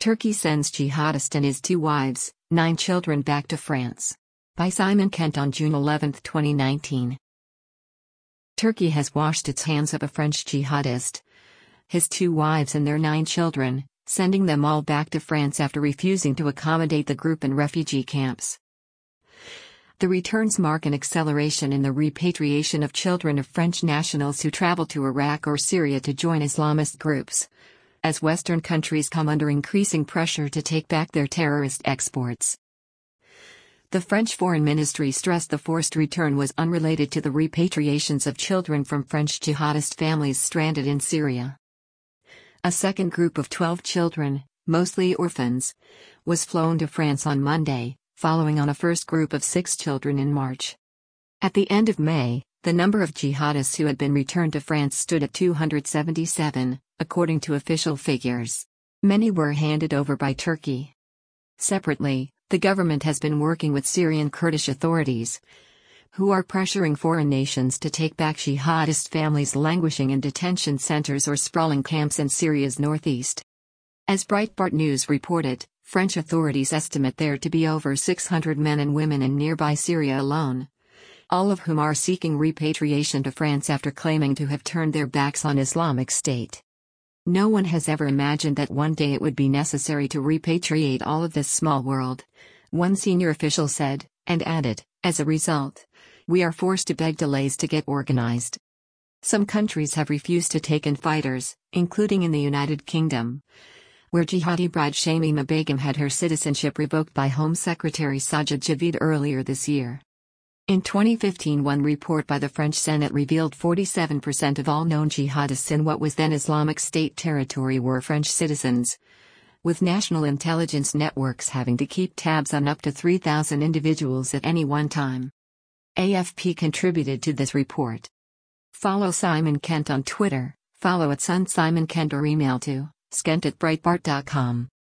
Turkey sends jihadist and his 2 wives, 9 children back to France. By Simon Kent on June 11, 2019. Turkey has washed its hands of a French jihadist, his 2 wives and their 9 children, sending them all back to France after refusing to accommodate the group in refugee camps. The returns mark an acceleration in the repatriation of children of French nationals who travel to Iraq or Syria to join Islamist groups, as Western countries come under increasing pressure to take back their terrorist exports. The French Foreign Ministry stressed the forced return was unrelated to the repatriations of children from French jihadist families stranded in Syria. A second group of 12 children, mostly orphans, was flown to France on Monday, following on a first group of 6 children in March. At the end of May, the number of jihadists who had been returned to France stood at 277, according to official figures. Many were handed over by Turkey. Separately, the government has been working with Syrian Kurdish authorities, who are pressuring foreign nations to take back jihadist families languishing in detention centers or sprawling camps in Syria's northeast. As Breitbart News reported, French authorities estimate there to be over 600 men and women in nearby Syria alone, all of whom are seeking repatriation to France after claiming to have turned their backs on Islamic State. No one has ever imagined that one day it would be necessary to repatriate all of this small world, one senior official said, and added, as a result, we are forced to beg delays to get organized. Some countries have refused to take in fighters, including in the United Kingdom, where jihadi bride Shamima Begum had her citizenship revoked by Home Secretary Sajid Javid earlier this year. In 2015, one report by the French Senate revealed 47% of all known jihadists in what was then Islamic State territory were French citizens, with national intelligence networks having to keep tabs on up to 3,000 individuals at any one time. AFP contributed to this report. Follow Simon Kent on Twitter, follow @SunSimonKent or email to skent@breitbart.com.